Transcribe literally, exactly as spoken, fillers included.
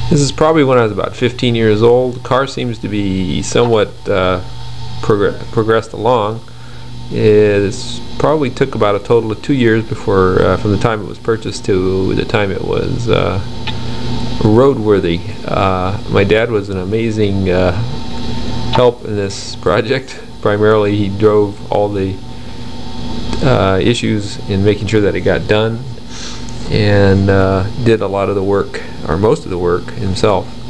This is probably when I was about fifteen years old. The car seems to be somewhat uh, progr progressed along. It probably took about a total of two years before, uh, from the time it was purchased to the time it was uh, roadworthy. Uh, my dad was an amazing uh, help in this project. Primarily, he drove all the uh, issues in making sure that it got done, and uh, did a lot of the work, or most of the work, himself.